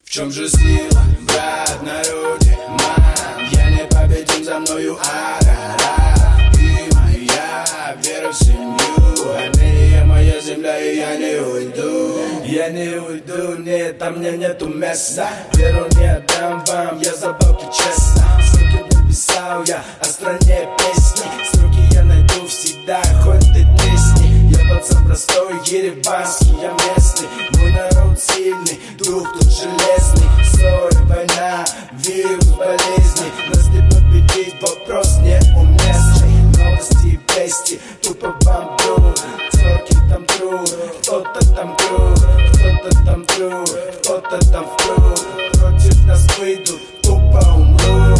В чем же сила, брат, народе, мам? Я не победим, за мною ара-ра. Ты моя вера в семью, Армения моя земля, и я не уйду. Я не уйду, нет, там мне нету места. Веру не отдам вам, я за бабки честно. Строки написал я о стране песни. Строки я найду всегда, хоть ты тресни. Я пацан простой, ереванский, я местный. Мой народ сильный, дух тут железный. Ссоры, война, вирус, болезни. Нас не победить, вопрос неуместный. Новости и вести, тупо вам тру. Терки там тру, кто-то там крут, кто-то там тру, кто-то там втру. Против нас выйдут, тупо умру.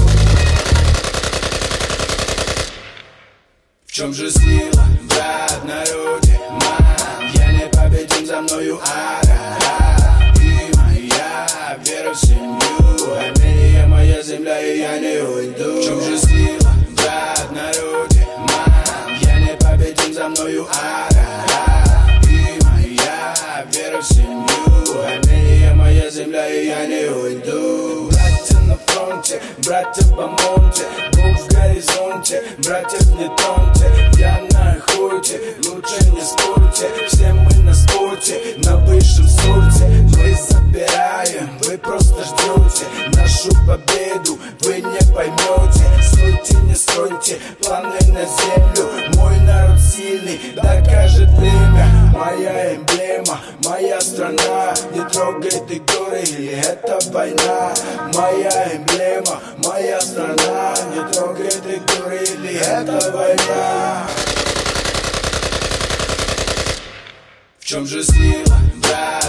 В чем же сила, брат, народе, мам? Я не победим, за мною ара-ра. Ты моя вера в семью, Армения моя земля, и я не уйду. В чем же сила, брат, народе, мам? Я не победим, за мною ара-ра. Ты моя вера в семью, Армения моя земля, и я не уйду. Братья на фронте, братья по монте, Бог в горизонте, братьев не троньте. Я на охоте, лучше не спорьте. Все мы на спорте, на высшем сорте. Мы забираем, вы просто ждете нашу победу, вы не поймете. Стойте, не стройте планы на землю. Мой народ сильный, докажет время. Моя эмблема, моя страна. Не трогай ты горы, или это война. Моя эмблема, моя страна. Не трогай ты горы, или это война. В чем же сила, брат?